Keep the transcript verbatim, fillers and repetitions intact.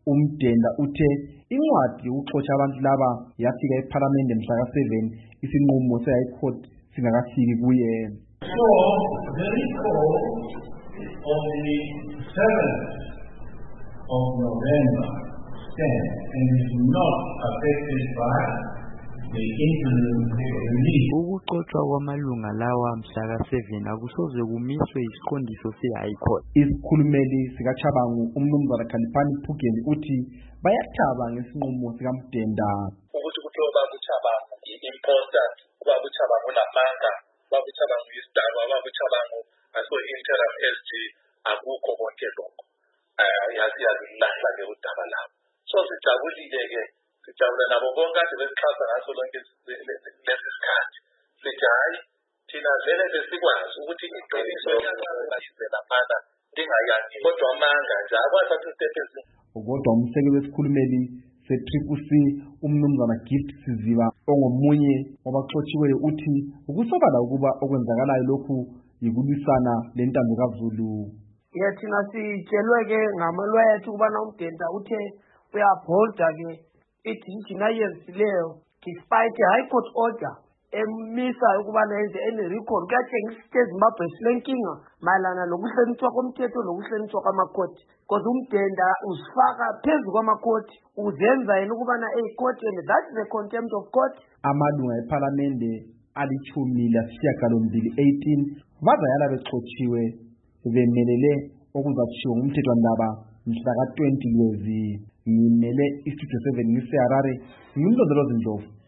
Umdenda uthe incwadi yokuxotsha abantu laba yafika eParliament mhla ka seven isinqumo se-High Court singakafiki kuye. So the recall of the seventh of November stands and is not affected by the interim release. Ukuxoxwa kwamalunga lawa mhla ka seven akusoze kumiswe isiqondiso se-High Court. Isikhulumeli sikaChabangu umnumzana Khalifani Phugeni uthi bayathaba ngesinqumo sikaMdenda. Ukuthi kuthiwa babuChabangu i-important kuba buChabangu namanga babuChabangu isidalwa babuChabangu aso interim S G akukho konke lokho. Yazi yazi lahla ke udaba lapho. So sijabulile ke sijabula nabo bonke ade besixhasa ngaso lonke lesi sikhathi. Sithi hayi thina vele besikwazi ukuthi iqiniso liyayenza laphana lingayani kodwa amanga nje akwathatha step ezinye. Kodwa umsekeli wesikhulumeli se-Triple C umnumzana Gift Siziba ongomunye wabaxotshiweyo uthi ukusobala ukuba okwenzakalayo lokhu yikulwisana lentando kaZulu. Yathina sitshelwe ke ngamalwaya ethu kubana uMdenda uthe uyabholda ke idijini ayenzileyo despite High Court order emisa ukubana yenze any recall. Kuyatshengisa ukuthi eZimbabwe silenkinga mayelana nokuhlonitshwa komthetho nokuhlonitshwa kwamakoti. Because uMdenda uzifaka phezu kwamakoti uzenza yena ukubana eyikoti and that is a contempt of court. Amalunga eParliamente alichumi lasishiyagalombili eighteen bazayala bexotshiwe bemelele okuzatshiwo ngumthethwandaba mhla ka twenty Lwezi. Ngimele istudio seven ngiseharare ngimlondolozi Ndlovu.